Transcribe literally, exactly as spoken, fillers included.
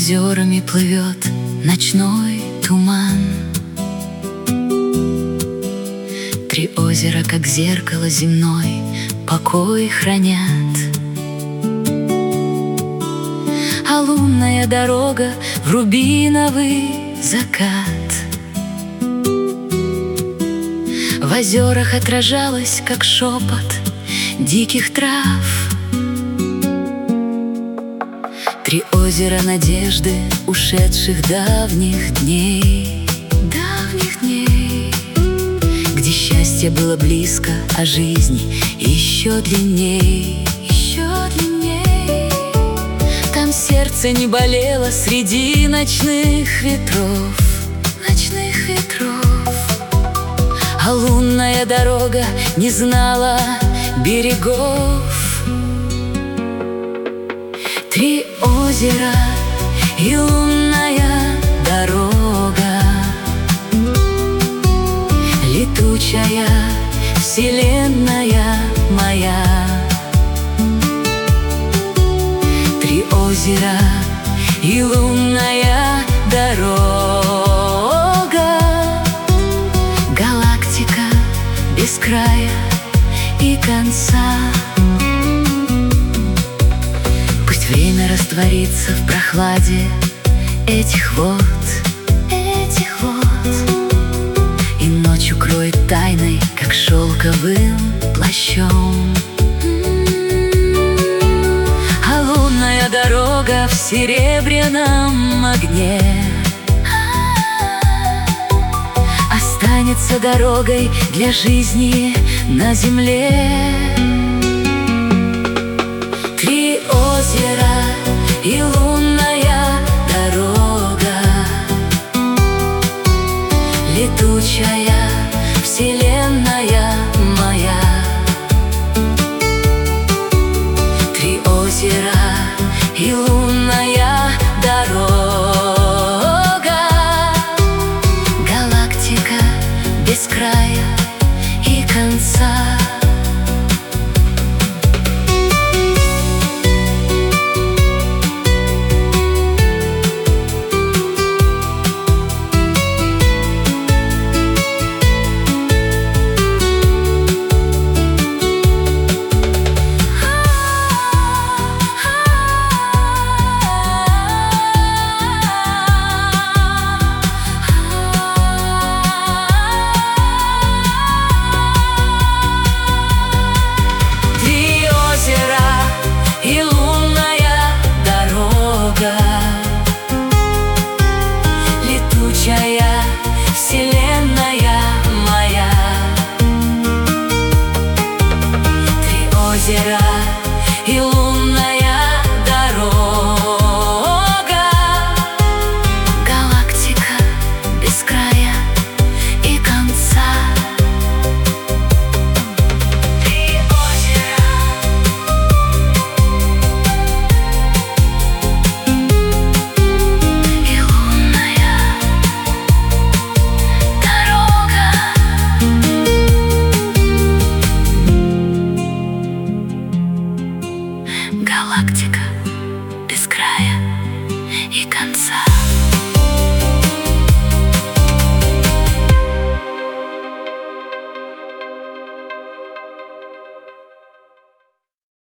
озерами плывет ночной туман. Три озера, как зеркало земной, покой хранят. А лунная дорога в рубиновый закат. В озерах отражалась, как шепот диких трав. Три озера надежды ушедших давних дней, давних дней, где счастье было близко, а жизнь еще длинней, еще длинней. Там сердце не болело среди ночных ветров, ночных ветров. А лунная дорога не знала берегов. Три озера и лунная дорога, летучая вселенная моя. Три озера и лунная дорога, галактика без края и конца. Время растворится в прохладе этих вод, этих вод, и ночь укроет тайной, как шелковым плащом. А лунная дорога в серебряном огне останется дорогой для жизни на земле. Три озера и лунная дорога, летучая вселенная моя. Три озера и лунная дорога, галактика без края и конца. Летучая вселенная моя. Три озера и лунная дорога, галактика без края и конца. Три озера и лунная дорога, галактика без края и конца.